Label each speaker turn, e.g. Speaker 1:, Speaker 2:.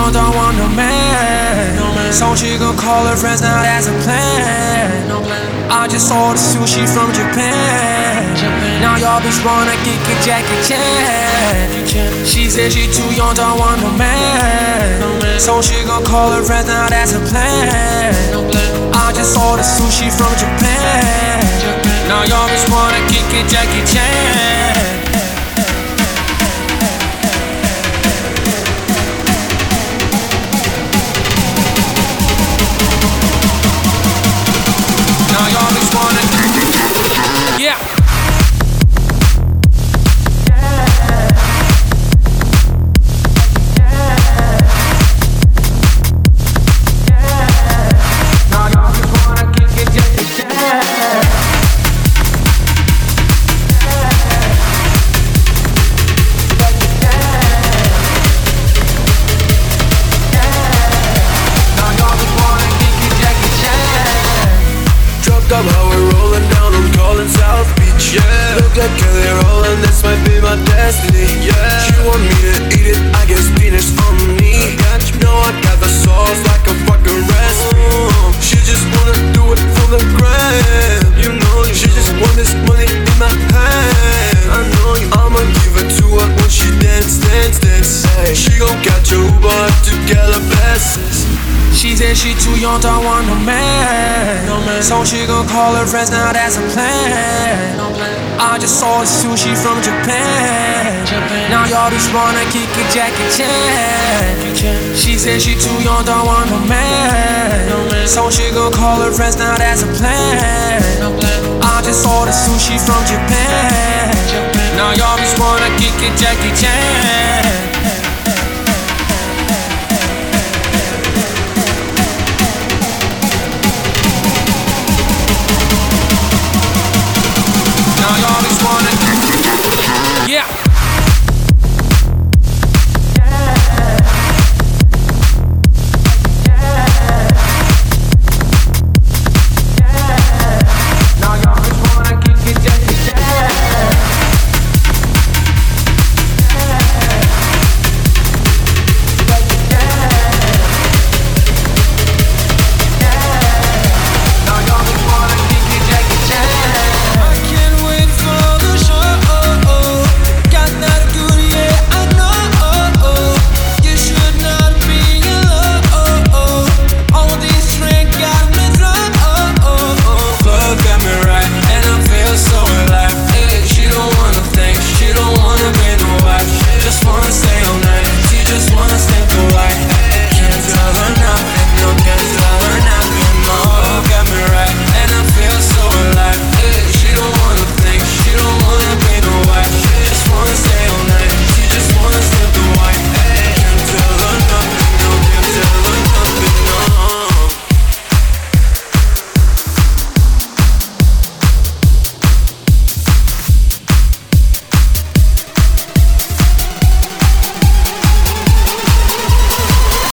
Speaker 1: young, don't want no man. So she gon' call her friends, now that's a plan. I just ordered sushi from Japan. Now y'all bitch wanna kick it, Jackie Chan. She said she too young, don't want no man. So she gon' call her friends, now that's a plan. I just ordered sushi from Japan. Now y'all bitch wanna kick it, Jackie Chan. Now y'all bitch wanna, yeah.
Speaker 2: Up how we're rolling down, I'm calling South Beach, yeah. Look like Kelly rolling, this might be my destiny, yeah. She want me to eat it, I guess penis on me. You know I got the sauce like a fucking recipe. She just wanna do it for the gram. You know, she just want this money in my hand. I know you, I'ma give it to her when she dance, dance, dance. Hey, she gon' catch a Uber to Calabasas.
Speaker 1: She said she too young, don't want no man. So she gon' call her friends, now that's a plan. I just ordered sushi from Japan. Now y'all bitch wanna kick it, Jackie Chan. She said she too young, don't want no man. So she gon' call her friends, now that's a plan. I just ordered sushi from Japan. Now y'all bitch wanna kick it, Jackie Chan.